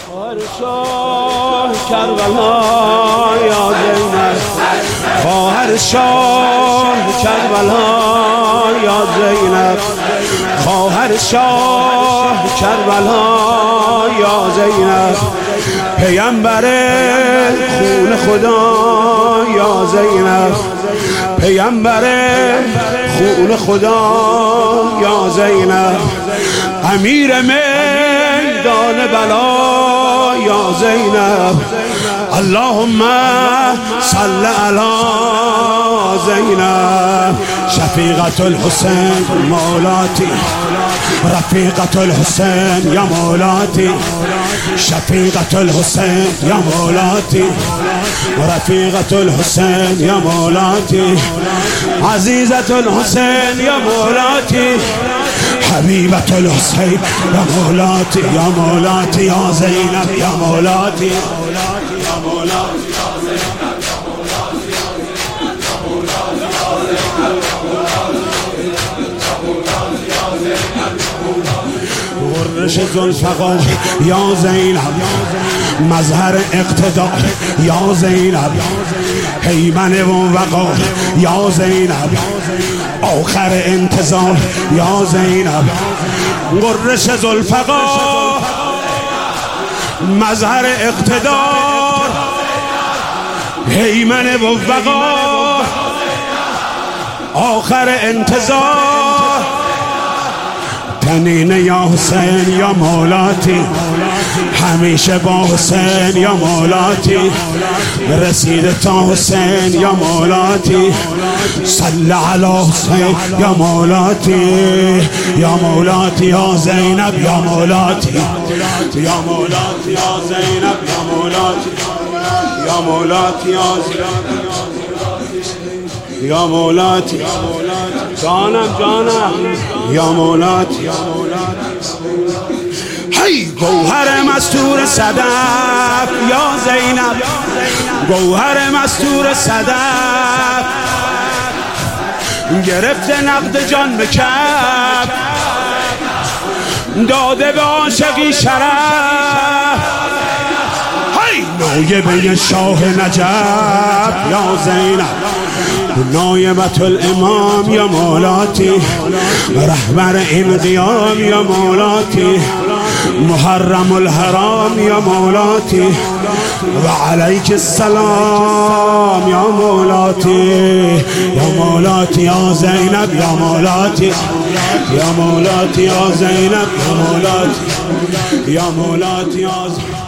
شاه کربلا یا زینب، خواهر شاه کربلا یا زینب، خواهر شاه کربلا یا زینب، پیامبر خون خدا یا زینب، پیامبر خون خدا یا زینب، امیر میدان بلا یا زینب، اللهم صل علی زینب، شفیقة الحسین مولاتی، رفیقة الحسین یا مولاتی، شفیقة الحسین یا مولاتی، رفیقة الحسین یا مولاتی، عزیزة الحسین یا مولاتی، حبیبة الحسین یا مولاتی، یا مولاتی یا زینب یا مولاتی، یا مولاتی غرش ذوالفقار یا زینب، مظهر اقتدار یا زینب، هیمن و وقار یا زینب، آخر انتظار یا زینب، غرش ذوالفقار، مظهر اقتدار، هیمن و وقار، آخر انتظار، تنین یا حسین یا مولاتی، همیشه با حسین یا مولاتی، رسید تا حسین یا مولاتی، صل علی حسین یا مولاتی، یا مولاتی یا زینب یا مولاتی، یا مولاتی یا زینب یا مولاتی، یا مولاتی یا زینب یا مولاتی، جانم یا مولاتی، هی گوهر مستور صدف یا زینب، گوهر مستور صدف، گرفته نقد جان به کف، داده به عاشقی شرف، هی نایبه شاه نجف یا زینب، نایبة الامام یا مولاتی، رهبر این قیام یا مولاتی، محرم الحرام یا مولاتی، و علیک السلام یا مولاتی، یا مولاتی یا زینب یا مولاتی، یا مولاتی یا زینب یا مولاتی، یا مولاتی یا زینب.